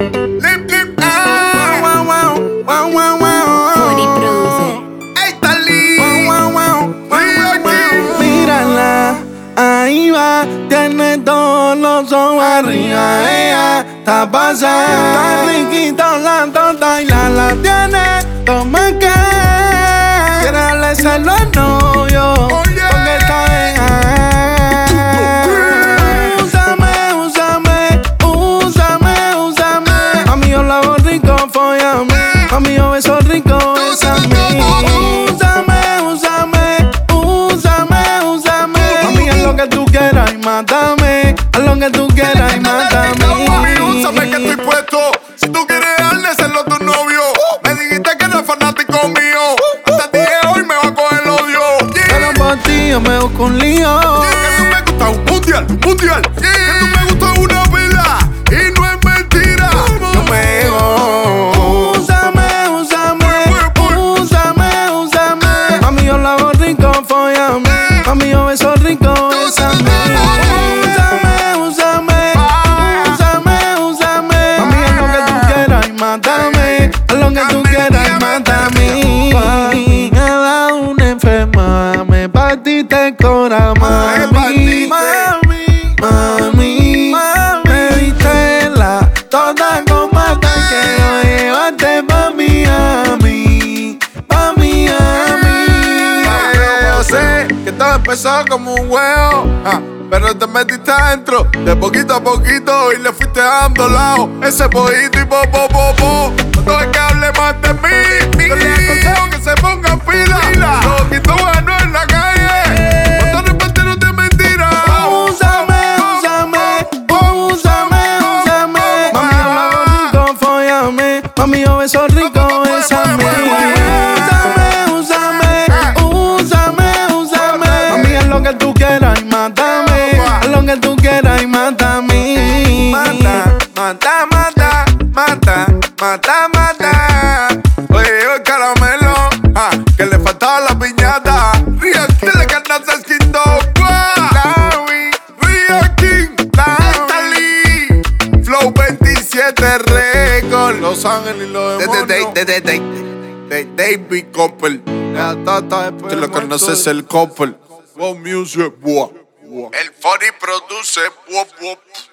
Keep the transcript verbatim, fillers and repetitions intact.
Lip, lip, ah. Wow, wow, wow, wow, wow. Fori produce. Ey, Talí. Wow, wow, wow. Mírala, ahí va, tiene todos los ojos arriba. Ella está pasada, está riquita la tota y la la tiene. Toma que quiere darle celo al novio, porque está en Úsame, úsame, úsame, úsame. Mami, yo la hago rico, fóllame. Mami, yo beso rico, bésame. Úsame, úsame, úsame, úsame. Mami, haz lo que tú quieras y mátame. Haz lo que tú quieras y mátame. Úsame que estoy puesto. Si tú quieres darle celo a tu novio, me dijiste que no es fanático mío. Hasta ti hoy me va a coger el odio. Pero por ti yo me busco un lío. Que tú me gusta un mundial, un mundial. Que tú me gusta una pila y no es mentira. No me dejo. Úsame, úsame, úsame, úsame. Mami, yo la hago rico, fóllame. Mami, yo beso rico, bésame. Úsame, úsame, úsame, úsame. Mami, haz lo que tú quieras y mátame. Haz lo que tú quieras y mátame. Mami, me ha dado una enferma, me partiste el corazón, mami. Mami, mami, me diste la toda con mata que yo llevaste pa' Miami, pa' Miami. Yo sé que todo empezó como un huevo, ah, pero te metiste adentro de poquito a poquito y le fuiste dando lado. Ese poquito y po, po, po, po. No es que hable más de mí. Yo le aconsejo que se pongan pila. Lo quito bueno en la calle. Cuando repartieron de mentira. Úsame, úsame, úsame, úsame. Mami, yo la hago rico, fóllame. Mami, yo beso rico, bésame. Úsame, úsame, úsame, úsame. Mami, haz lo que tú quieras y mátame. Haz lo que tú quieras y mátame. Mata, mata, mata, mata, mata, mata. Oye, yo el caramelo, ah, que le faltaba la piñata. Ria King, de la carnaza esquito. Larry, Ria King, Talí. Flow veintisiete Records. Los Ángeles y los demonios. De, de, de, de, de, de David Copper. Si lo conoces, el Copper. Wow Music, wow. El Fori produce, wow, wow.